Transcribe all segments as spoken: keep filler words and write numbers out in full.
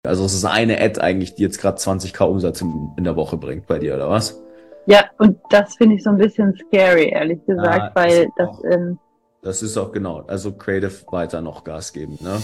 Also es ist eine Ad eigentlich, die jetzt gerade zwanzigtausend Umsatz in, in der Woche bringt bei dir, oder was? Ja, und das finde ich so ein bisschen scary, ehrlich gesagt, Ja, das weil ist das, auch, ähm, das ist auch genau. Also Creative weiter noch Gas geben, ne?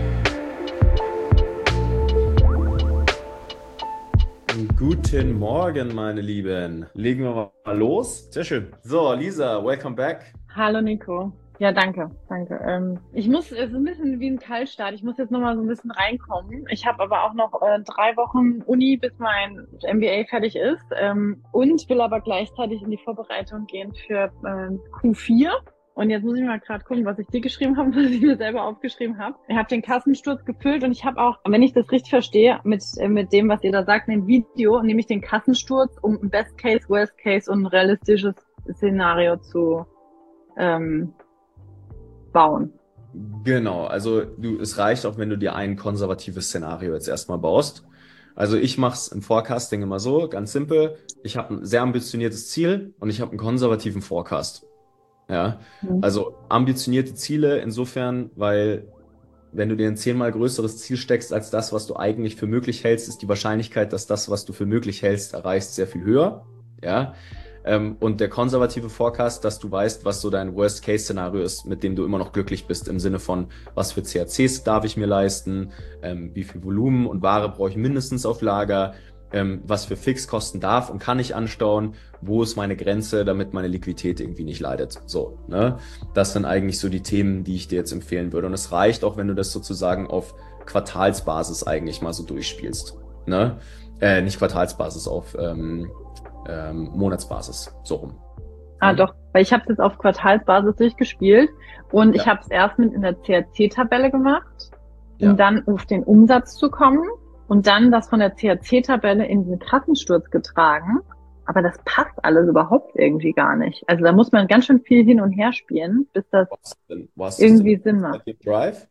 Guten Morgen, meine Lieben. Legen wir mal los. Sehr schön. So, Lisa, welcome back. hallo Nico. Ja, danke, danke. Ähm, ich muss, es ist ein bisschen wie ein Kaltstart. Ich muss jetzt nochmal so ein bisschen reinkommen. Ich habe aber auch noch äh, drei Wochen Uni, bis mein M B A fertig ist. Ähm, und will aber gleichzeitig in die Vorbereitung gehen für ähm, Q vier. Und jetzt muss ich mal gerade gucken, was ich dir geschrieben habe, was ich mir selber aufgeschrieben habe. Ich habe den Kassensturz gefüllt und ich habe auch, wenn ich das richtig verstehe, mit, äh, mit dem, was ihr da sagt, in dem Video, nehme ich den Kassensturz, um ein Best Case, Worst Case und ein realistisches Szenario zu ähm, bauen. Genau, also du, es reicht auch, wenn du dir ein konservatives Szenario jetzt erstmal baust. Also ich mache es im Forecasting immer so, ganz simpel. Ich habe ein sehr ambitioniertes Ziel und ich habe einen konservativen Forecast. Ja, Mhm. also ambitionierte Ziele insofern, weil wenn du dir ein zehnmal größeres Ziel steckst als das, was du eigentlich für möglich hältst, ist die Wahrscheinlichkeit, dass das, was du für möglich hältst, erreichst, sehr viel höher. Ja. Ähm, und der konservative Forecast, dass du weißt, was so dein Worst-Case-Szenario ist, mit dem du immer noch glücklich bist, im Sinne von, was für C A Cs darf ich mir leisten, ähm, wie viel Volumen und Ware brauche ich mindestens auf Lager, ähm, was für Fixkosten darf und kann ich anstauen, wo ist meine Grenze, damit meine Liquidität irgendwie nicht leidet. So, ne? Das sind eigentlich so die Themen, die ich dir jetzt empfehlen würde. Und es reicht auch, wenn du das sozusagen auf Quartalsbasis eigentlich mal so durchspielst. Ne? Äh, nicht Quartalsbasis, auf ähm, ähm, Monatsbasis. So rum. Ah, Ne? doch, weil ich habe es jetzt auf Quartalsbasis durchgespielt und ich Ja, habe es erst mit in der C A C-Tabelle gemacht, um ja. dann auf den Umsatz zu kommen und dann das von der C A C-Tabelle in den Kassensturz getragen. Aber das passt alles überhaupt irgendwie gar nicht. Also da muss man ganz schön viel hin und her spielen, bis das Wo hast du denn, wo hast du es denn irgendwie Sinn bei macht. dir im Drive?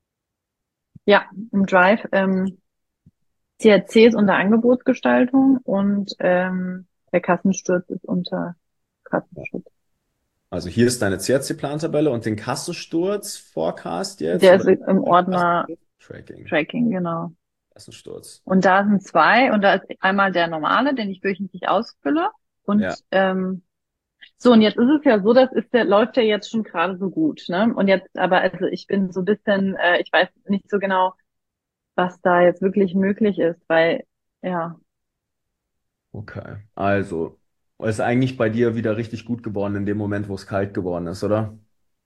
Ja, im Drive. Ähm, C A C ist unter Angebotsgestaltung und ähm, der Kassensturz ist unter Ja. Kassenschutz. Also hier ist deine C A C-Plantabelle und den Kassensturz Forecast jetzt Der ist oder im Ordner Kassensturz? Tracking. Tracking, genau. Kassensturz. Und da sind zwei und da ist einmal der normale, den ich wöchentlich ausfülle. Ja. Und ähm, so, und jetzt ist es ja so, das ist der, läuft ja jetzt schon gerade so gut, ne? Und jetzt, aber also ich bin so ein bisschen, äh, ich weiß nicht so genau, was da jetzt wirklich möglich ist, weil, ja. Okay. Also, ist eigentlich bei dir wieder richtig gut geworden in dem Moment, wo es kalt geworden ist, oder?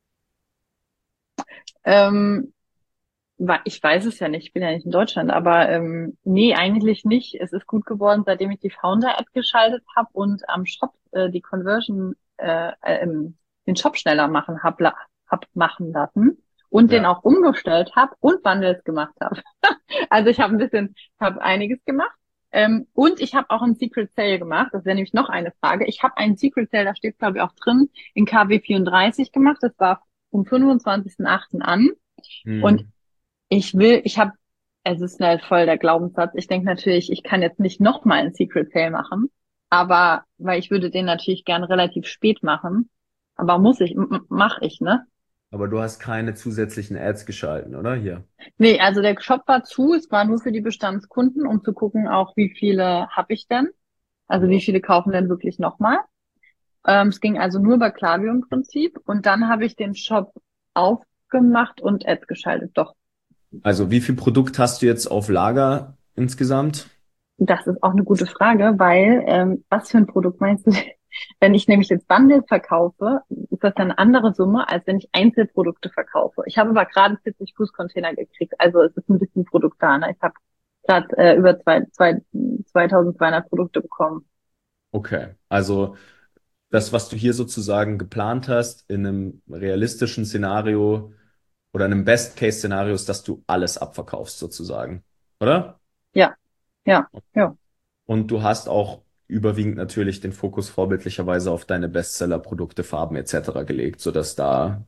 Ähm, Wa- Ich weiß es ja nicht, ich bin ja nicht in Deutschland, aber ähm, nee, eigentlich nicht. Es ist gut geworden, seitdem ich die Founder-App geschaltet habe und am Shop äh, die Conversion, äh, äh, ähm, den Shop schneller machen hab, la- hab machen lassen und den Ja. auch umgestellt habe und Bundles gemacht habe. Also ich habe ein bisschen, habe einiges gemacht. Ähm, und ich habe auch ein Secret Sale gemacht. Das wäre nämlich noch eine Frage. Ich habe einen Secret Sale, da steht glaube ich auch drin, in K W vierunddreißig gemacht. Das war vom fünfundzwanzigsten achten an. Und Hm. ich will, ich habe, es ist halt voll der Glaubenssatz. Ich denke natürlich, ich kann jetzt nicht nochmal einen Secret Sale machen, aber weil ich würde den natürlich gern relativ spät machen. Aber muss ich, m- m- mach ich, ne? Aber du hast keine zusätzlichen Ads geschalten, oder? Hier. Nee, also der Shop war zu, es war nur für die Bestandskunden, um zu gucken auch, wie viele habe ich denn? Also wie Ja. viele kaufen denn wirklich nochmal? Ähm, es ging also nur über Klaviyo im Prinzip und dann habe ich den Shop aufgemacht und Ads geschaltet. Doch. Also, wie viel Produkt hast du jetzt auf Lager insgesamt? Das ist auch eine gute Frage, weil ähm, was für ein Produkt meinst du? Wenn ich nämlich jetzt Bundle verkaufe, ist das ja eine andere Summe, als wenn ich Einzelprodukte verkaufe. Ich habe aber gerade vierzig Fuß-Container gekriegt, also es ist ein bisschen Produkt da. Ne? Ich habe gerade äh, über zwei, zwei, zweitausendzweihundert Produkte bekommen. Okay. Also, das, was du hier sozusagen geplant hast, in einem realistischen Szenario oder einem Best-Case-Szenario ist, dass du alles abverkaufst, sozusagen. Oder? Ja, ja, ja, Und du hast auch überwiegend natürlich den Fokus vorbildlicherweise auf deine Bestseller-Produkte, Farben et cetera gelegt, sodass da,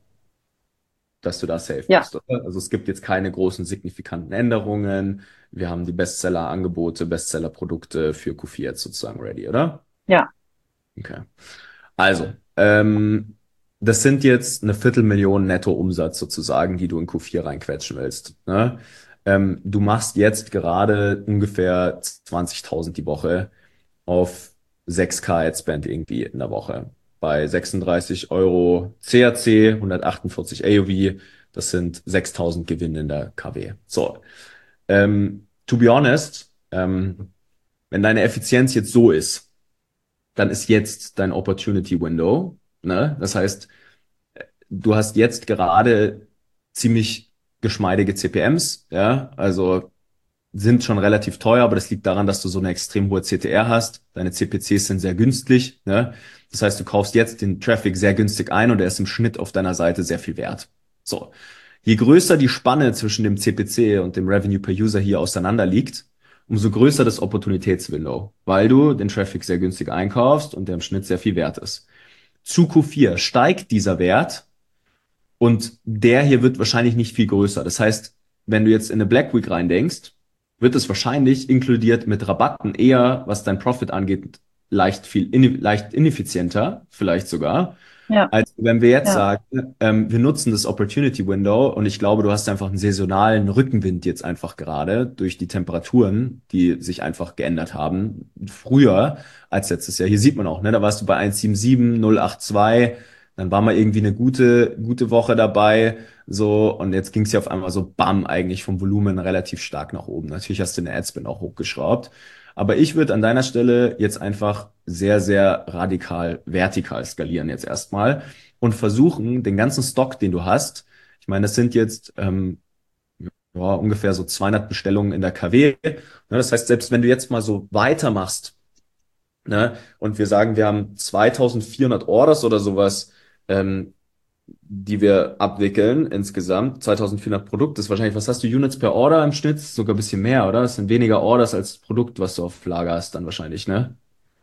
dass du da safe ja, bist, oder? Also es gibt jetzt keine großen signifikanten Änderungen. Wir haben die Bestseller-Angebote, Bestseller-Produkte für Q vier jetzt sozusagen ready, oder? ja, Okay. Also, ähm, das sind jetzt eine Viertelmillion Netto-Umsatz sozusagen, die du in Q vier reinquetschen willst. Ne? Ähm, du machst jetzt gerade ungefähr zwanzigtausend die Woche auf sechs K Ad-Spend irgendwie in der Woche. Bei sechsunddreißig Euro C A C, hundertachtundvierzig A O V, das sind sechstausend Gewinn in der K W. So, ähm, to be honest, ähm, wenn deine Effizienz jetzt so ist, dann ist jetzt dein Opportunity Window. Ne? Das heißt, du hast jetzt gerade ziemlich geschmeidige C P Ms, ja, also sind schon relativ teuer, aber das liegt daran, dass du so eine extrem hohe C T R hast. Deine C P Cs sind sehr günstig, ne? Das heißt, du kaufst jetzt den Traffic sehr günstig ein und er ist im Schnitt auf deiner Seite sehr viel wert. So. Je größer die Spanne zwischen dem C P C und dem Revenue per User hier auseinander liegt, umso größer das Opportunitätswindow, weil du den Traffic sehr günstig einkaufst und der im Schnitt sehr viel wert ist. Zu Q vier steigt dieser Wert und der hier wird wahrscheinlich nicht viel größer. Das heißt, wenn du jetzt in eine Black Week reindenkst, wird es wahrscheinlich inkludiert mit Rabatten eher, was dein Profit angeht, leicht viel in, leicht ineffizienter, vielleicht sogar, Ja, als wenn wir jetzt ja. sagen, ähm, wir nutzen das Opportunity Window und ich glaube, du hast einfach einen saisonalen Rückenwind jetzt einfach gerade durch die Temperaturen, die sich einfach geändert haben. Früher als letztes Jahr. Hier sieht man auch, ne, da warst du bei eins Komma siebenundsiebzig, null Komma zweiundachtzig, dann war mal irgendwie eine gute, gute Woche dabei. So, und jetzt ging es ja auf einmal so bam, eigentlich vom Volumen relativ stark nach oben. Natürlich hast du den Adspend auch hochgeschraubt. Aber ich würde an deiner Stelle jetzt einfach sehr, sehr radikal vertikal skalieren jetzt erstmal und versuchen, den ganzen Stock, den du hast, ich meine, das sind jetzt ähm, ja, ungefähr so zweihundert Bestellungen in der K W. Ne, das heißt, selbst wenn du jetzt mal so weitermachst, ne, und wir sagen, wir haben zweitausendvierhundert Orders oder sowas, ähm, die wir abwickeln insgesamt. zweitausendvierhundert Produkte, das ist wahrscheinlich, was hast du, Units per Order im Schnitt? Sogar ein bisschen mehr, oder? Das sind weniger Orders als Produkt, was du auf Lager hast dann wahrscheinlich, ne?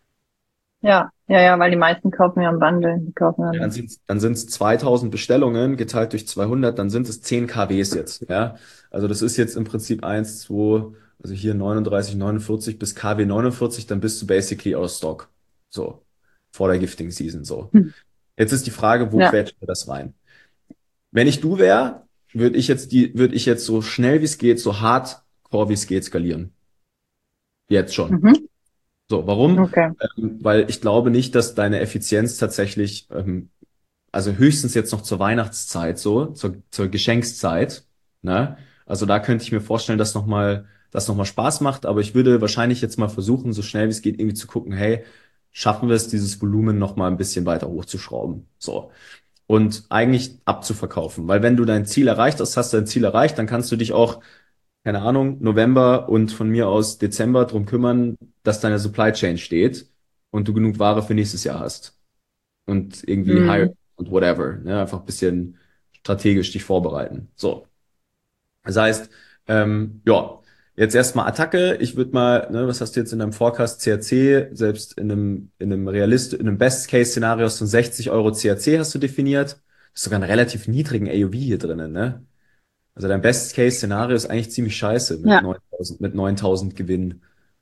Ja, ja, ja, weil die meisten kaufen ja im Bundle. Die kaufen ja Ja, dann nicht. sind es dann sind's zweitausend Bestellungen geteilt durch zweihundert, dann sind es zehn K Ws jetzt, ja? Also das ist jetzt im Prinzip eins, zwei, also hier neununddreißig, neunundvierzig bis K W neunundvierzig, dann bist du basically out of stock. So, vor der Gifting Season, so. Hm. Jetzt ist die Frage, wo Ja. quetscht wir das rein? Wenn ich du wäre, würde ich jetzt die, würde ich jetzt so schnell wie es geht, so hardcore wie es geht skalieren. Jetzt schon. Mhm. So, warum? Okay. Ähm, weil ich glaube nicht, dass deine Effizienz tatsächlich, ähm, also höchstens jetzt noch zur Weihnachtszeit, so, zur, zur Geschenkszeit, ne? Also da könnte ich mir vorstellen, dass nochmal, das nochmal Spaß macht, aber ich würde wahrscheinlich jetzt mal versuchen, so schnell wie es geht, irgendwie zu gucken, hey, schaffen wir es, dieses Volumen nochmal ein bisschen weiter hochzuschrauben? So. Und eigentlich abzuverkaufen. Weil wenn du dein Ziel erreicht hast, hast du dein Ziel erreicht, dann kannst du dich auch, keine Ahnung, November und von mir aus Dezember drum kümmern, dass deine Supply Chain steht und du genug Ware für nächstes Jahr hast. Und irgendwie hire Mhm. und whatever. Ne? Einfach ein bisschen strategisch dich vorbereiten. So. Das heißt, ähm, ja, jetzt erstmal Attacke. Ich würde mal, ne, was hast du jetzt in deinem Forecast C A C? Selbst in einem, in einem Realist, in einem Best-Case-Szenario hast du sechzig Euro C A C hast du definiert. Das ist sogar einen relativ niedrigen A O V hier drinnen, ne? Also dein Best-Case-Szenario ist eigentlich ziemlich scheiße mit Ja. neuntausend, mit neuntausend Gewinn.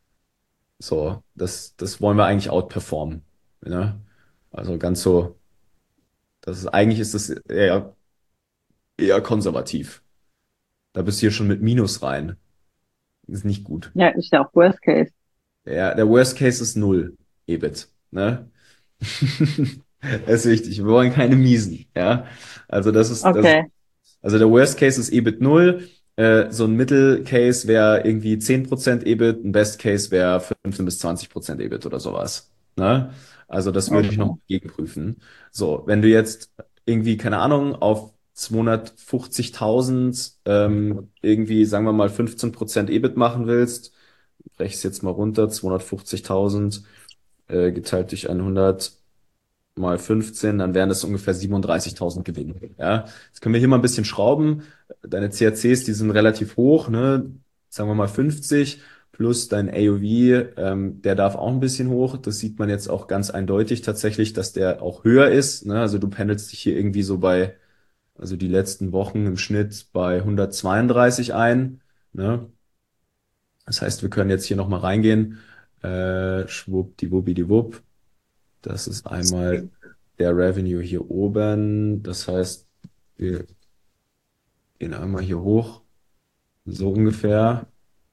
So, das, das wollen wir eigentlich outperformen, ne? Also ganz so, das ist, eigentlich ist das eher, eher konservativ. Da bist du hier schon mit Minus rein. Ist nicht gut. Ja, ist ja auch Worst Case. Ja, der Worst Case ist null, E B I T, ne? Das ist wichtig. Wir wollen keine Miesen, ja? Also das ist, das, Okay. also der Worst Case ist E B I T null. Äh, so ein Mittelcase wäre irgendwie zehn Prozent E B I T, ein Best Case wäre fünfzehn bis zwanzig Prozent E B I T oder sowas, ne? Also das würde ich noch Okay. gegenprüfen. So, wenn du jetzt irgendwie, keine Ahnung, auf zweihundertfünfzigtausend ähm, irgendwie, sagen wir mal, fünfzehn Prozent E B I T machen willst, breche es jetzt mal runter, zweihundertfünfzigtausend äh, geteilt durch hundert mal fünfzehn, dann wären das ungefähr siebenunddreißigtausend Gewinn. Ja, jetzt können wir hier mal ein bisschen schrauben. Deine C A Cs, die sind relativ hoch, ne? Sagen wir mal fünfzig plus dein A O V, ähm, der darf auch ein bisschen hoch. Das sieht man jetzt auch ganz eindeutig tatsächlich, dass der auch höher ist. Ne? Also du pendelst dich hier irgendwie so bei, also die letzten Wochen im Schnitt bei hundertzweiunddreißig ein. Ne? Das heißt, wir können jetzt hier nochmal reingehen. Äh, schwuppdiwuppidiwupp. Das ist einmal der Revenue hier oben. Das heißt, wir gehen einmal hier hoch. so ungefähr.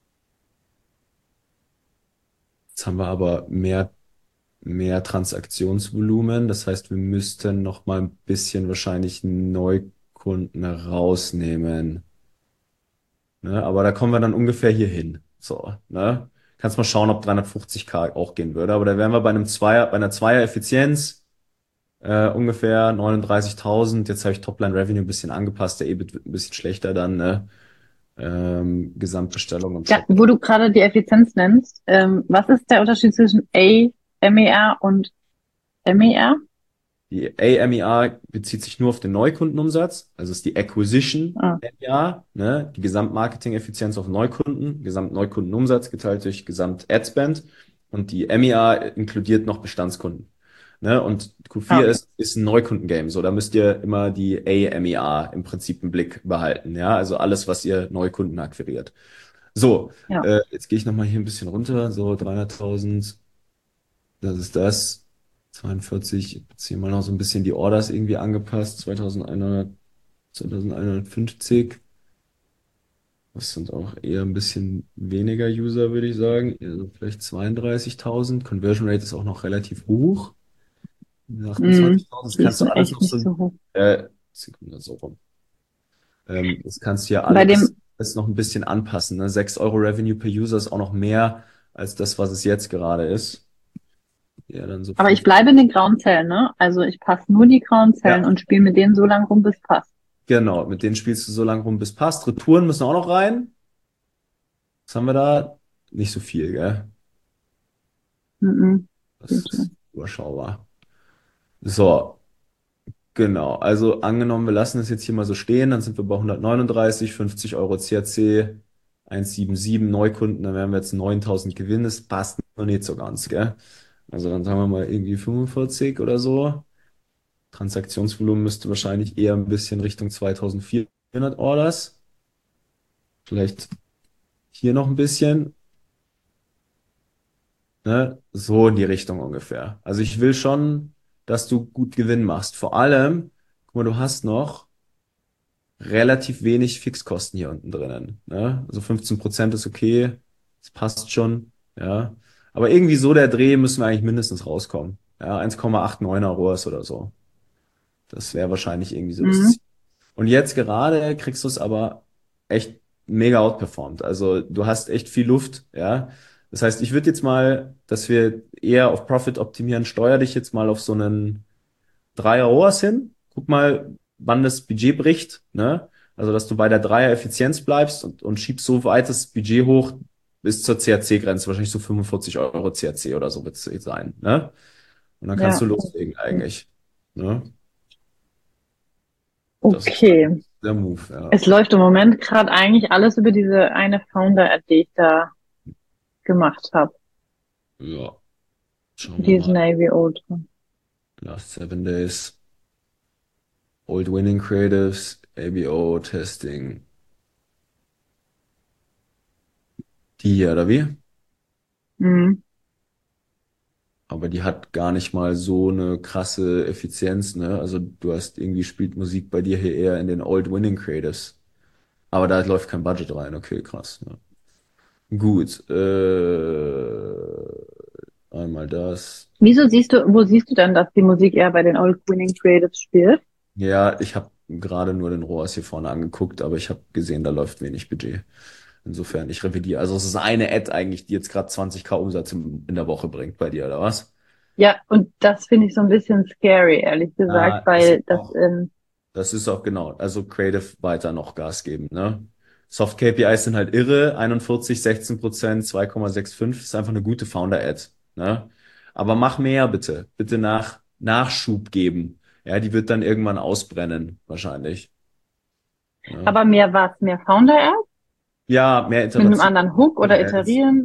Jetzt haben wir aber mehr, mehr Transaktionsvolumen. Das heißt, wir müssten noch mal ein bisschen wahrscheinlich Neukunden rausnehmen. Ne? Aber da kommen wir dann ungefähr hier hin. So, ne? Kannst mal schauen, ob dreihundertfünfzig K auch gehen würde. Aber da wären wir bei einem Zweier, bei einer Zweier-Effizienz äh, ungefähr neununddreißigtausend. Jetzt habe ich Topline Revenue ein bisschen angepasst. Der EBIT wird ein bisschen schlechter dann, ne? Ähm, Gesamtbestellung und Ja, Shop. wo du gerade die Effizienz nennst, ähm, was ist der Unterschied zwischen A, M E R und M E R? Die A M E R bezieht sich nur auf den Neukundenumsatz, also ist die Acquisition Ah, M E R, ne? Die Gesamtmarketing-Effizienz auf Neukunden, Gesamtneukundenumsatz geteilt durch Gesamt-Ad-Spend und die M E R inkludiert noch Bestandskunden. Ne? Und ah, Q vier okay. ist, ist ein Neukunden-Game, so da müsst ihr immer die A M E R im Prinzip im Blick behalten, ja, also alles, was ihr Neukunden akquiriert. So, Ja. äh, jetzt gehe ich nochmal hier ein bisschen runter, so dreihunderttausend. Das ist das. zweiundvierzig, jetzt hier mal noch so ein bisschen die Orders irgendwie angepasst. zweitausendeinhundert, zweitausendeinhundertfünfzig. Das sind auch eher ein bisschen weniger User, würde ich sagen. Eher so vielleicht zweiunddreißigtausend. Conversion Rate ist auch noch relativ hoch. Mhm. achtundzwanzigtausend. Das Die kannst ist du alles echt noch nicht so, so hoch. äh, Sekunde, so rum. Ähm, das kannst du ja Bei alles, dem, alles noch ein bisschen anpassen. Ne? sechs Euro Revenue per User ist auch noch mehr als das, was es jetzt gerade ist. Ja, dann so aber ich fünf. bleibe in den grauen Zellen, ne? Also ich passe nur die grauen Zellen Ja. und spiele mit denen so lange rum, bis es passt. Genau, mit denen spielst du so lange rum, bis passt. Retouren müssen auch noch rein. Was haben wir da? Nicht so viel, gell? Mhm. Das Bitte. ist überschaubar. So, genau. Also angenommen, wir lassen es jetzt hier mal so stehen, dann sind wir bei hundertneununddreißig, fünfzig Euro C A C, hundertsiebenundsiebzig Neukunden, dann wären wir jetzt neuntausend Gewinn. Das passt noch nicht so ganz, gell? Also dann sagen wir mal irgendwie fünfundvierzig oder so. Transaktionsvolumen müsste wahrscheinlich eher ein bisschen Richtung zweitausendvierhundert Orders. Vielleicht hier noch ein bisschen. Ne? So in die Richtung ungefähr. Also ich will schon, dass du gut Gewinn machst. Vor allem, guck mal, du hast noch relativ wenig Fixkosten hier unten drinnen. Ne? Also fünfzehn Prozent ist okay, das passt schon. Ja. Aber irgendwie so der Dreh müssen wir eigentlich mindestens rauskommen. Ja, eins Komma neunundachtzig Rohrs oder so. Das wäre wahrscheinlich irgendwie so das Mhm. Ziel. Und jetzt gerade kriegst du es aber echt mega outperformed. Also du hast echt viel Luft, ja. Das heißt, ich würde jetzt mal, dass wir eher auf Profit optimieren, steuer dich jetzt mal auf so einen Dreier R O A S hin. Guck mal, wann das Budget bricht, ne? Also, dass du bei der Dreier-Effizienz bleibst und, und schiebst so weit das Budget hoch bis zur C A C-Grenze, wahrscheinlich so fünfundvierzig Euro C A C oder so wird es sein, ne? Und dann kannst du Ja. loslegen eigentlich, ne? Das ist Okay. der Move, ja. Es läuft im Moment gerade eigentlich alles über diese eine Founder-Ad, die ich da gemacht habe. Ja, schauen wir Die ist mal. Navy Ultra. Last seven days. Old winning creatives, A B O Testing. Die hier, oder wie? Mhm. Aber die hat gar nicht mal so eine krasse Effizienz, ne? Also du hast irgendwie spielt Musik bei dir hier eher in den Old winning creatives. Aber da läuft kein Budget rein. Okay, krass. Ne? Gut. Äh, einmal das. Wieso siehst du, wo siehst du denn, dass die Musik eher bei den Old Winning Creatives spielt? Ja, ich habe gerade nur den R O A S hier vorne angeguckt, aber ich habe gesehen, da läuft wenig Budget. Insofern, ich revidiere. Also es ist eine Ad eigentlich, die jetzt gerade zwanzig K Umsatz in, in der Woche bringt bei dir, oder was? Ja, und das finde ich so ein bisschen scary, ehrlich gesagt, Ah, das weil ist das, auch, ähm, das ist auch genau. Also Creative weiter noch Gas geben, ne? Soft K P Is sind halt irre. einundvierzig, sechzehn Prozent, zwei Komma fünfundsechzig ist einfach eine gute Founder-Ad, ne? Aber mach mehr bitte. Bitte nach, Nachschub geben. Ja, die wird dann irgendwann ausbrennen, wahrscheinlich. Ne? aber mehr was, mehr Founder-App Ja, mehr mit einem Iteration, anderen Hook oder mehr Ads. iterieren.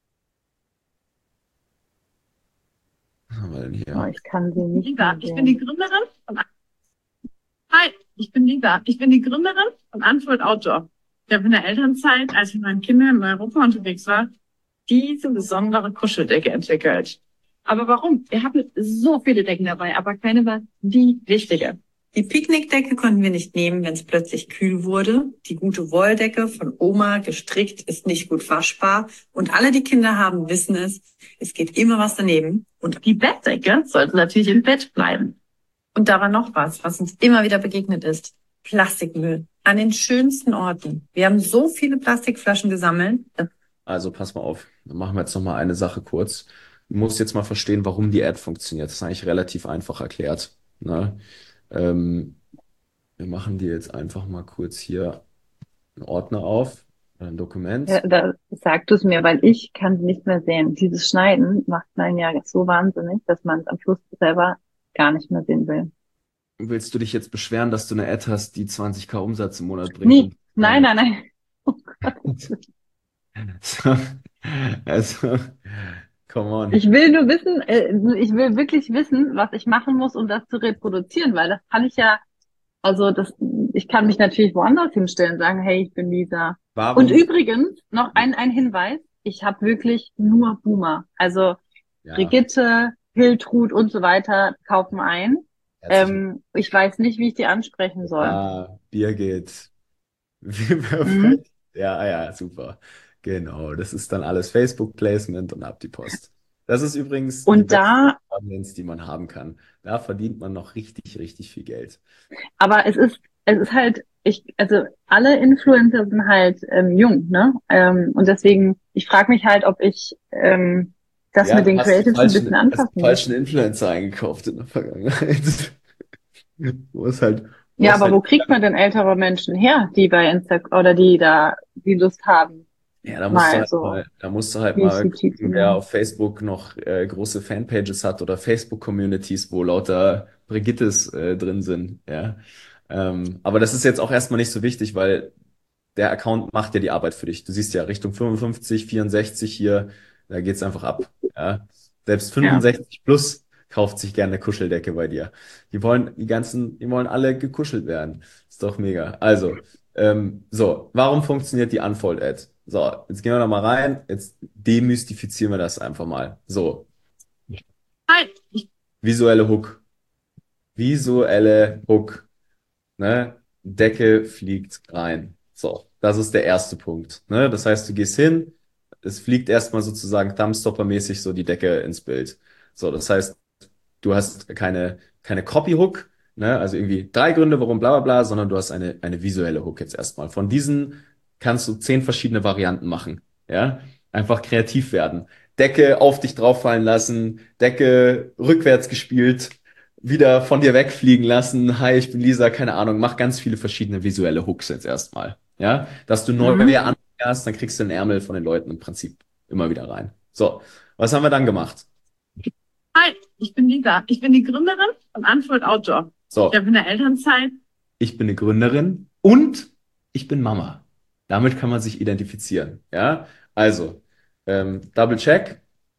Was haben wir denn Oh, hier? ich kann sie nicht Lisa, mehr ich bin die sehen. Gründerin von Hi, ich bin Lisa. Ich bin die Gründerin von Unfold Outdoor. Ich habe in der Elternzeit, als ich mit meinen Kindern in Europa unterwegs war, diese besondere Kuscheldecke entwickelt. Aber warum? Wir hatten so viele Decken dabei, aber keine war die richtige. Die Picknickdecke konnten wir nicht nehmen, wenn es plötzlich kühl wurde. Die gute Wolldecke von Oma gestrickt ist nicht gut waschbar. Und alle, die Kinder haben, wissen es. Es geht immer was daneben. Und Die Bettdecke sollte natürlich im Bett bleiben. Und da war noch was, was uns immer wieder begegnet ist. Plastikmüll. An den schönsten Orten. Wir haben so viele Plastikflaschen gesammelt. Also pass mal auf, dann machen wir jetzt noch mal eine Sache kurz. Du musst jetzt mal verstehen, warum die Ad funktioniert. Das ist eigentlich relativ einfach erklärt. Ne? Ähm, wir machen dir jetzt einfach mal kurz hier einen Ordner auf, ein Dokument. Ja, da sag du es mir, weil ich kann es nicht mehr sehen. Dieses Schneiden macht einen ja so wahnsinnig, dass man es am Schluss selber gar nicht mehr sehen will. Willst du dich jetzt beschweren, dass du eine Ad hast, die zwanzigtausend Umsatz im Monat bringt? Nie. Nein, nein, nein. Oh Gott. So, also, come on. Ich will nur wissen, äh, ich will wirklich wissen, was ich machen muss, um das zu reproduzieren, weil das kann ich ja, also das, ich kann mich natürlich woanders hinstellen und sagen, hey, ich bin Lisa. Warum? Und übrigens, noch ein, ein Hinweis, ich habe wirklich nur Boomer. Also Ja, Brigitte, Hiltrud und so weiter kaufen ein. herzlichen Ähm, ich weiß nicht, wie ich die ansprechen soll. Ah, Birgit. Wie Mhm. perfekt. Ja, ah ja, super. Genau, das ist dann alles Facebook-Placement und ab die Post. Das ist übrigens die Und beste da, Audience, die man haben kann. Da verdient man noch richtig, richtig viel Geld. aber es ist, es ist halt, ich, also alle Influencer sind halt ähm, jung, ne? Ähm, und deswegen, ich frage mich halt, ob ich ähm, das Ja, mit den hast die Creatives ein falschen, bisschen hast die anpassen muss. falschen Influencer eingekauft in der Vergangenheit. Wo es halt, wo Ja, es aber halt wo kriegt man denn ältere Menschen her, die bei Instagram oder die da die Lust haben, Ja, da musst du mal halt so mal, da musst du halt P mal C T zu gucken, wer machen? auf Facebook noch äh, große Fanpages hat oder Facebook-Communities, wo lauter Brigittes äh, drin sind. Ja. Ähm, aber das ist jetzt auch erstmal nicht so wichtig, weil der Account macht ja die Arbeit für dich. Du siehst ja Richtung fünfundfünfzig, vierundsechzig hier, da geht's einfach ab. Ja. Selbst Ja. fünfundsechzig plus kauft sich gerne eine Kuscheldecke bei dir. Die wollen die ganzen, die wollen alle gekuschelt werden. Ist doch mega. Also, ähm, so, warum funktioniert die Unfold-Ad? So, jetzt gehen wir noch mal rein. Jetzt demystifizieren wir das einfach mal. So, Nein, ich visuelle Hook. Visuelle Hook. Ne? Decke fliegt rein. So, das ist der erste Punkt. Ne? Das heißt, du gehst hin, es fliegt erstmal sozusagen Thumbstopper-mäßig so die Decke ins Bild. So, das heißt, du hast keine, keine Copy-Hook, ne? Also irgendwie drei Gründe, warum bla bla bla, sondern du hast eine, eine visuelle Hook jetzt erstmal. Von diesen kannst du zehn verschiedene Varianten machen. Ja? Einfach kreativ werden. Decke auf dich drauffallen lassen, Decke rückwärts gespielt, wieder von dir wegfliegen lassen. Hi, ich bin Lisa, keine Ahnung. Mach ganz viele verschiedene visuelle Hooks jetzt erstmal. Ja, dass du neue Mhm. anfährst, dann kriegst du den Ärmel von den Leuten im Prinzip immer wieder rein. So, was haben wir dann gemacht? Hi, ich bin Lisa. Ich bin die Gründerin von Unfold Outdoor. So, Ich habe in der Elternzeit ich bin eine Gründerin und ich bin Mama. Damit kann man sich identifizieren. Ja, also, ähm, Double Check.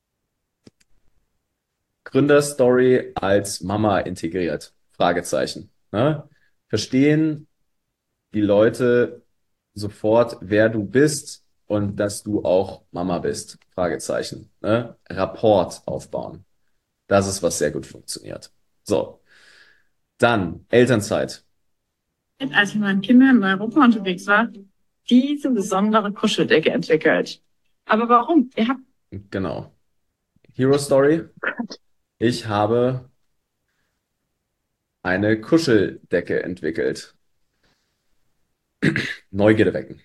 Gründerstory als Mama integriert? Fragezeichen. Ne? Verstehen die Leute sofort, wer du bist und dass du auch Mama bist? Fragezeichen. Ne? Rapport aufbauen. Das ist, was sehr gut funktioniert. So, dann Elternzeit. als ich mit meinen Kindern in Europa unterwegs war, diese besondere Kuscheldecke entwickelt. Aber warum? Ihr habt Genau. Hero Story. Gott. Ich habe eine Kuscheldecke entwickelt. Neugierde wecken.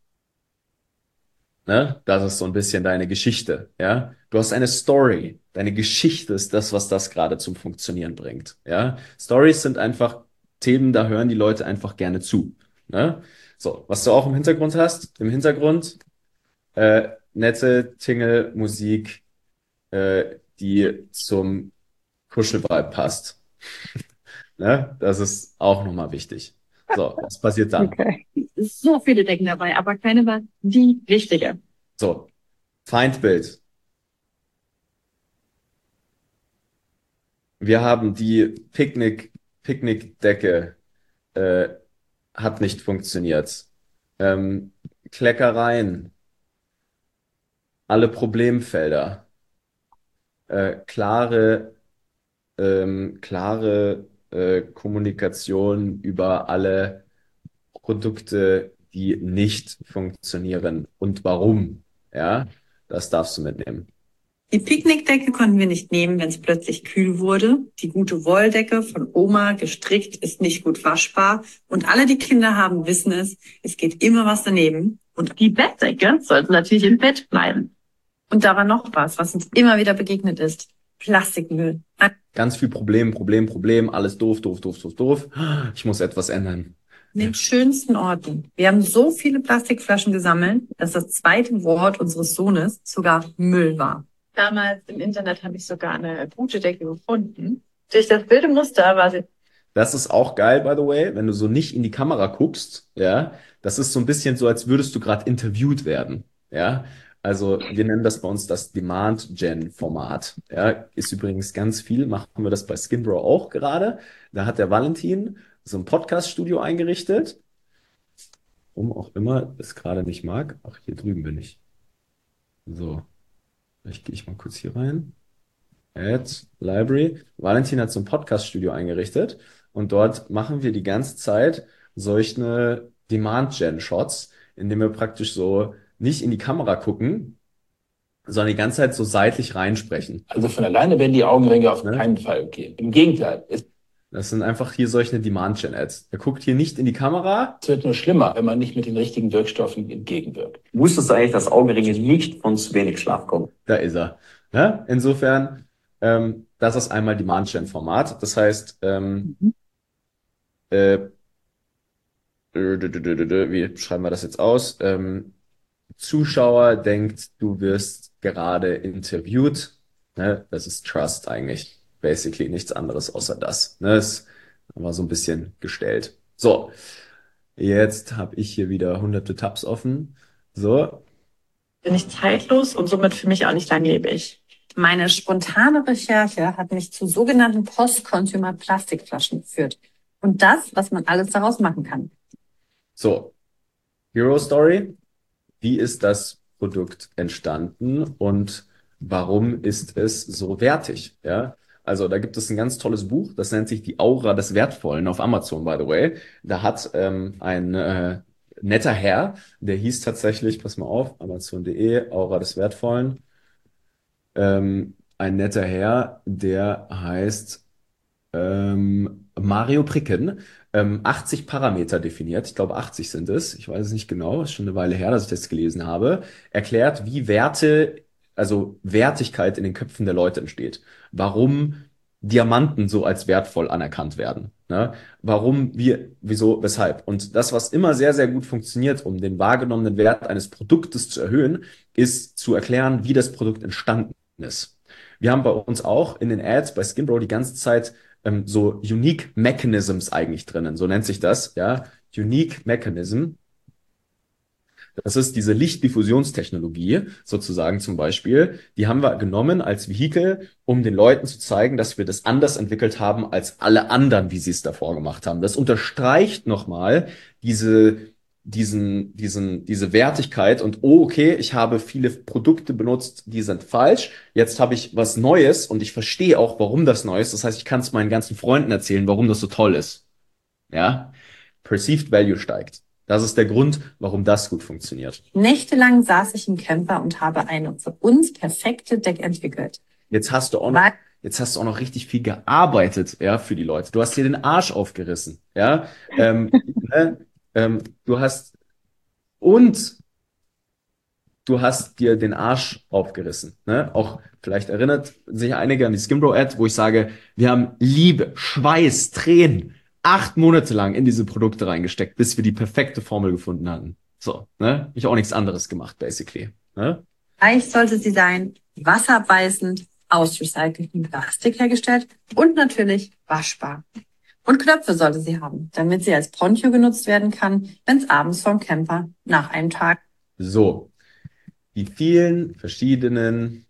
Ne? Das ist so ein bisschen deine Geschichte, ja. Du hast eine Story. Deine Geschichte ist das, was das gerade zum Funktionieren bringt, ja. Stories sind einfach Themen, da hören die Leute einfach gerne zu, ne? So, was du auch im Hintergrund hast, im Hintergrund äh, nette Tingle-Musik, äh, die zum Kuschelvibe passt, ne? Das ist auch nochmal wichtig. So, was passiert dann? Okay. so viele Decken dabei, aber keine war die richtige. So, Feindbild. Wir haben die Picknick, Picknickdecke, äh, hat nicht funktioniert. Ähm, Kleckereien, alle Problemfelder, äh, klare, ähm, klare äh, Kommunikation über alle Produkte, die nicht funktionieren und warum. Ja, das darfst du mitnehmen. Die Picknickdecke konnten wir nicht nehmen, wenn es plötzlich kühl wurde. Die gute Wolldecke von Oma gestrickt ist nicht gut waschbar. Und alle, die Kinder haben, wissen es, es geht immer was daneben. Und die Bettdecke sollte natürlich im Bett bleiben. Und da war noch was, was uns immer wieder begegnet ist. Plastikmüll. Ganz viel Problem, Problem, Problem, alles doof, doof, doof, doof, doof. Ich muss etwas ändern. An den schönsten Orten. Wir haben so viele Plastikflaschen gesammelt, dass das zweite Wort unseres Sohnes sogar Müll war. Damals im Internet habe ich sogar eine gute Decke gefunden. Durch das wilde Muster war sie. Das ist auch geil, by the way, wenn du so nicht in die Kamera guckst, ja. Das ist so ein bisschen so, als würdest du gerade interviewt werden, ja. Also wir nennen das bei uns das Demand-Gen-Format, ja. Ist übrigens ganz viel, machen wir das bei Skinbro auch gerade. Da hat der Valentin so ein Podcast-Studio eingerichtet, warum auch immer es gerade nicht mag. Ach, hier drüben bin ich. So. Vielleicht gehe ich mal kurz hier rein. Add Library. Valentin hat so ein Podcast-Studio eingerichtet und dort machen wir die ganze Zeit solche Demand-Gen-Shots, indem wir praktisch so nicht in die Kamera gucken, sondern die ganze Zeit so seitlich reinsprechen. Also von alleine werden die Augenringe auf Ne? keinen Fall gehen. Im Gegenteil, es Das sind einfach hier solche Demand-Gen-Ads. Er guckt hier nicht in die Kamera. wird nur schlimmer, wenn man nicht mit den richtigen Wirkstoffen entgegenwirkt. Wusstest du eigentlich, dass Augenringe nicht von zu wenig Schlaf kommen? Da ist er. Ja? Insofern, ähm, das ist einmal Demand-Gen-Format. Das heißt, ähm, äh, wie schreiben wir das jetzt aus? Ähm, Zuschauer denkt, du wirst gerade interviewt. Ne? Das ist Trust eigentlich. Basically nichts anderes außer das. Ne? Das war so ein bisschen gestellt. So, jetzt habe ich hier wieder hunderte Tabs offen. So, Bin ich zeitlos und somit für mich auch nicht langlebig. Meine spontane Recherche hat mich zu sogenannten Post-Consumer-Plastikflaschen geführt. Und das, was man alles daraus machen kann. so. Hero Story. Wie ist das Produkt entstanden und warum ist es so wertig? Ja, also da gibt es ein ganz tolles Buch, das nennt sich Die Aura des Wertvollen auf Amazon, by the way. Da hat ähm, ein äh, netter Herr, der hieß tatsächlich, pass mal auf, amazon punkt de, Aura des Wertvollen. Ähm, ein netter Herr, der heißt ähm, Mario Pricken, ähm, achtzig Parameter definiert. Ich glaube, achtzig sind es. Ich weiß es nicht genau. Ist schon eine Weile her, dass ich das gelesen habe. Erklärt, wie Werte, also Wertigkeit in den Köpfen der Leute entsteht. Warum Diamanten so als wertvoll anerkannt werden. Ne? Warum, wir, wieso, weshalb. Und das, was immer sehr, sehr gut funktioniert, um den wahrgenommenen Wert eines Produktes zu erhöhen, ist zu erklären, wie das Produkt entstanden ist. Wir haben bei uns auch in den Ads bei Skinbro die ganze Zeit ähm, so Unique Mechanisms eigentlich drinnen. So nennt sich das, ja. Unique Mechanism. Das ist diese Lichtdiffusionstechnologie, sozusagen zum Beispiel. Die haben wir genommen als Vehikel, um den Leuten zu zeigen, dass wir das anders entwickelt haben als alle anderen, wie sie es davor gemacht haben. Das unterstreicht nochmal diese, diesen, diesen, diese Wertigkeit und, oh, okay, ich habe viele Produkte benutzt, die sind falsch. Jetzt habe ich was Neues und ich verstehe auch, warum das neu ist. Das heißt, ich kann es meinen ganzen Freunden erzählen, warum das so toll ist. Ja? Perceived Value steigt. Das ist der Grund, warum das gut funktioniert. Nächtelang saß ich im Camper und habe eine für uns perfekte Decke entwickelt. Jetzt hast du auch noch, jetzt hast du auch noch richtig viel gearbeitet, ja, für die Leute. Du hast dir den Arsch aufgerissen, ja. Ähm, ne? ähm, du hast und du hast dir den Arsch aufgerissen. Ne? Auch vielleicht erinnert sich einige an die Skinbro-Ad, wo ich sage, wir haben Liebe, Schweiß, Tränen acht Monate lang in diese Produkte reingesteckt, bis wir die perfekte Formel gefunden hatten. So, ne? Ich auch nichts anderes gemacht, basically. Ne? Leicht sollte sie sein, wasserabweisend, aus recyceltem Plastik hergestellt und natürlich waschbar. Und Knöpfe sollte sie haben, damit sie als Poncho genutzt werden kann, wenn es abends vom Camper nach einem Tag. So, die vielen verschiedenen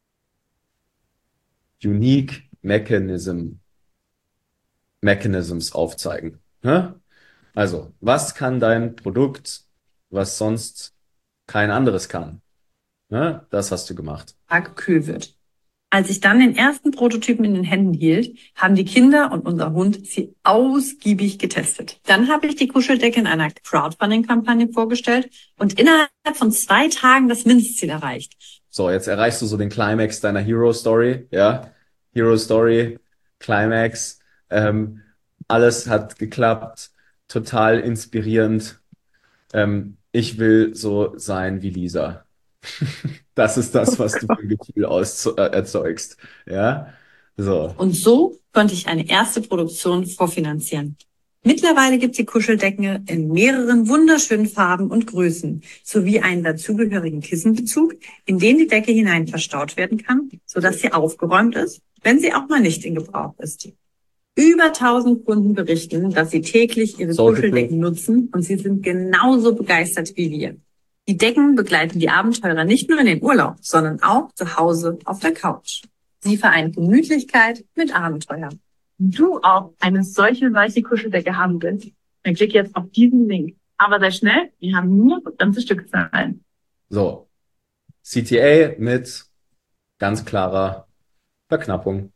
Unique Mechanism Mechanisms aufzeigen. Ne? Also, was kann dein Produkt, was sonst kein anderes kann? Ne? Das hast du gemacht. Tag kühl wird. Als ich dann den ersten Prototypen in den Händen hielt, haben die Kinder und unser Hund sie ausgiebig getestet. Dann habe ich die Kuscheldecke in einer Crowdfunding-Kampagne vorgestellt und innerhalb von zwei Tagen das Mindestziel erreicht. So, jetzt erreichst du so den Climax deiner Hero Story, ja? Hero Story, Climax, ähm, alles hat geklappt, total inspirierend. Ähm, ich will so sein wie Lisa. Das ist das, was du für ein Gefühl aus, äh, erzeugst. Ja, so. Und so konnte ich eine erste Produktion vorfinanzieren. Mittlerweile gibt es die Kuscheldecken in mehreren wunderschönen Farben und Größen, sowie einen dazugehörigen Kissenbezug, in den die Decke hinein verstaut werden kann, sodass sie aufgeräumt ist, wenn sie auch mal nicht in Gebrauch ist. Über tausend Kunden berichten, dass sie täglich ihre Sollte Kuscheldecken nutzen und sie sind genauso begeistert wie wir. Die Decken begleiten die Abenteurer nicht nur in den Urlaub, sondern auch zu Hause auf der Couch. Sie vereint Gemütlichkeit mit Abenteuer. Wenn du auch eine solche weiche Kuscheldecke haben willst, dann klick jetzt auf diesen Link. Aber sei schnell, wir haben nur ganze Stückzahlen. So. C T A mit ganz klarer Verknappung.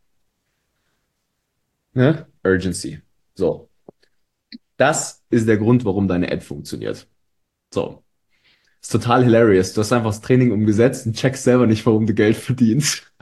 Ne? Urgency. So. Das ist der Grund, warum deine Ad funktioniert. So. Ist total hilarious. Du hast einfach das Training umgesetzt und checkst selber nicht, warum du Geld verdienst.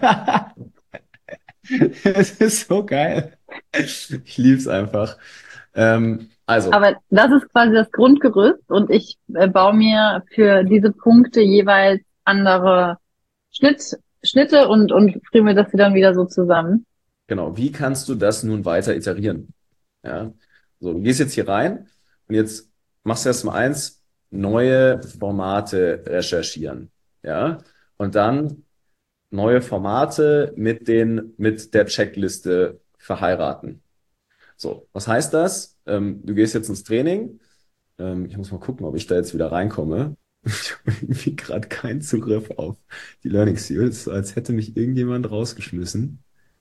Es ist so geil. Ich lieb's einfach. Ähm, also. Aber das ist quasi das Grundgerüst und ich äh, baue mir für diese Punkte jeweils andere Schnitt, Schnitte und, und friemel das dann wieder so zusammen. Genau. Wie kannst du das nun weiter iterieren? Ja. So, du gehst jetzt hier rein und jetzt machst du erstmal eins, neue Formate recherchieren. Ja. Und dann neue Formate mit den, mit der Checkliste verheiraten. So, was heißt das? Ähm, du gehst jetzt ins Training. Ähm, ich muss mal gucken, ob ich da jetzt wieder reinkomme. Ich habe irgendwie gerade keinen Zugriff auf die Learning Seals, als hätte mich irgendjemand rausgeschmissen.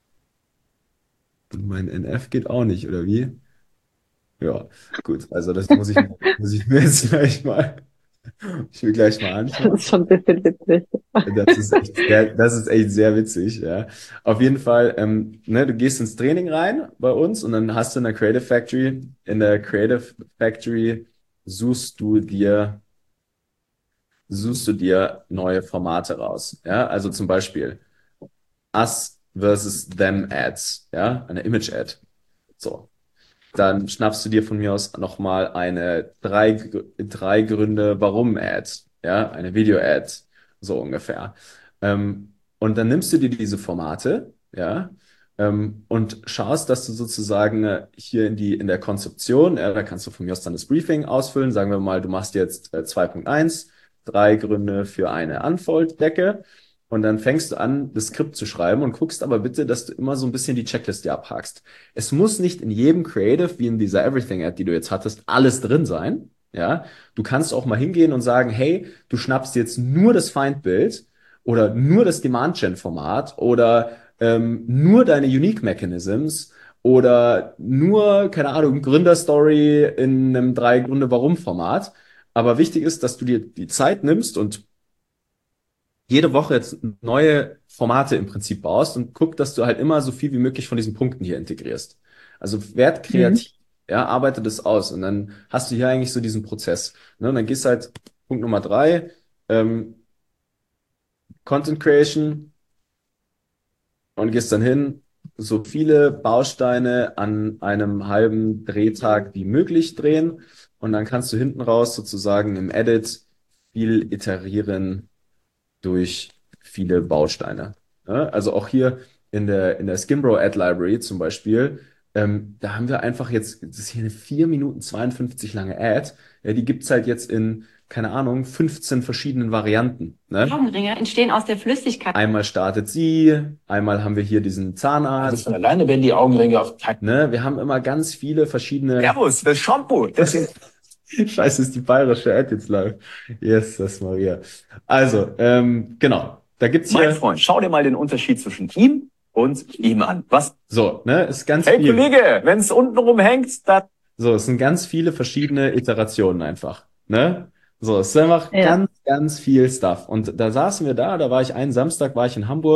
Und mein N F geht auch nicht, oder wie? Ja, gut. Also das muss ich, muss ich mir jetzt gleich mal, ich will gleich mal anschauen. Das ist schon ein bisschen witzig. Das ist echt sehr, das ist echt sehr witzig, ja. Auf jeden Fall, ähm, ne, du gehst ins Training rein bei uns und dann hast du in der Creative Factory, in der Creative Factory suchst du dir, suchst du dir neue Formate raus, ja. Also zum Beispiel Us versus Them Ads, ja, eine Image Ad. So. Dann schnappst du dir von mir aus nochmal eine drei, drei Gründe warum Ad, ja, eine Video-Ad, so ungefähr. Ähm, und dann nimmst du dir diese Formate, ja, ähm, und schaust, dass du sozusagen äh, hier in die, in der Konzeption, ja, da kannst du von mir aus dann das Briefing ausfüllen, sagen wir mal, du machst jetzt äh, zwei Punkt eins, drei Gründe für eine Unfold-Decke. Und dann fängst du an, das Skript zu schreiben und guckst aber bitte, dass du immer so ein bisschen die Checkliste abhakst. Es muss nicht in jedem Creative, wie in dieser Everything-Ad, die du jetzt hattest, alles drin sein. Ja, du kannst auch mal hingehen und sagen, hey, du schnappst jetzt nur das Feindbild oder nur das Demand-Gen-Format oder ähm, nur deine Unique Mechanisms oder nur, keine Ahnung, Gründerstory in einem drei Gründe warum Format. Aber wichtig ist, dass du dir die Zeit nimmst und jede Woche jetzt neue Formate im Prinzip baust und guck, dass du halt immer so viel wie möglich von diesen Punkten hier integrierst. Also werd kreativ, mhm. ja, arbeite das aus und dann hast du hier eigentlich so diesen Prozess. Ne? Und dann gehst halt Punkt Nummer drei, ähm, Content Creation und gehst dann hin, so viele Bausteine an einem halben Drehtag wie möglich drehen und dann kannst du hinten raus sozusagen im Edit viel iterieren durch viele Bausteine. Ja, also auch hier in der, in der Skimbro Ad Library zum Beispiel, ähm, da haben wir einfach jetzt, das ist hier eine vier Minuten zweiundfünfzig lange Ad, ja, die gibt's halt jetzt in, keine Ahnung, fünfzehn verschiedenen Varianten. Ne? Augenringe entstehen aus der Flüssigkeit. Einmal startet sie, einmal haben wir hier diesen Zahnarzt. Also von alleine werden die Augenringe auf keinen. Ne? Wir haben immer ganz viele verschiedene... Servus, das Shampoo, das ist... Scheiße, ist die bayerische Ad jetzt live. Yes, das Maria. Also, ähm, genau. Da gibt's hier... Mein Freund, schau dir mal den Unterschied zwischen ihm und ihm an. Was? So, ne, ist ganz Hey viel. Kollege, wenn es unten rumhängt, da... So, es sind ganz viele verschiedene Iterationen einfach, ne? So, es ist einfach Ja. ganz, ganz viel Stuff. Und da saßen wir da, da war ich einen Samstag, war ich in Hamburg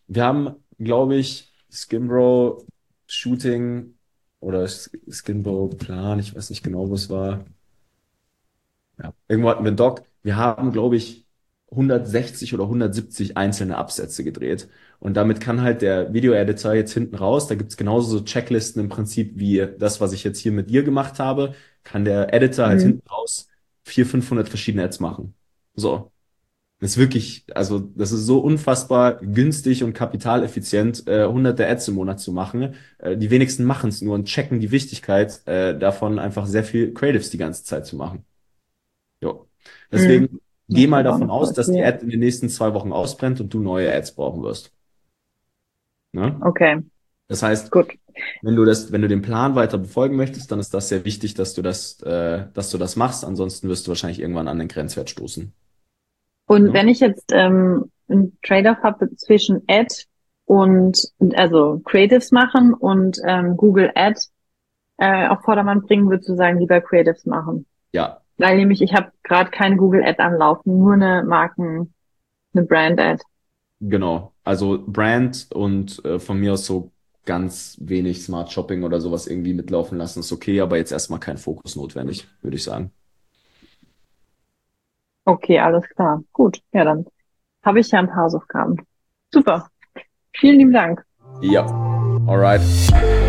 Wir haben, glaube ich, Skinbro Shooting oder Skinbro Plan, ich weiß nicht genau, wo es war. Ja, irgendwo hatten wir einen Doc. Wir haben, glaube ich, hundertsechzig oder hundertsiebzig einzelne Absätze gedreht. Und damit kann halt der Video-Editor jetzt hinten raus, da gibt's genauso so Checklisten im Prinzip wie das, was ich jetzt hier mit dir gemacht habe, kann der Editor halt Mhm. hinten raus vierhundert, fünfhundert verschiedene Ads machen. So. Das ist wirklich, also das ist so unfassbar günstig und kapitaleffizient, äh, hunderte Ads im Monat zu machen. Äh, die wenigsten machen es nur und checken die Wichtigkeit äh, davon, einfach sehr viel Creatives die ganze Zeit zu machen. Jo. Deswegen Mhm. geh Das mal ist auch davon noch aus, voll dass die viel. Ad in den nächsten zwei Wochen ausbrennt und du neue Ads brauchen wirst. Ne? Okay, Das heißt, gut. wenn du das, wenn du den Plan weiter befolgen möchtest, dann ist das sehr wichtig, dass du das, äh, dass du das machst. Ansonsten wirst du wahrscheinlich irgendwann an den Grenzwert stoßen. Und Ne? wenn ich jetzt ähm, einen Trade-off habe zwischen Ad und, also Creatives machen und ähm, Google Ad äh, auf Vordermann bringen, würdest du sagen, lieber Creatives machen? Ja, Weil nämlich ich habe gerade kein Google Ad anlaufen, nur eine Marken, eine Brand Ad. genau. Also Brand und äh, von mir aus so ganz wenig Smart Shopping oder sowas irgendwie mitlaufen lassen ist okay, aber jetzt erstmal kein Fokus notwendig, würde ich sagen. Okay, alles klar. Gut, ja, dann habe ich ja ein paar Hausaufgaben. Super. Vielen lieben Dank. Ja, alright.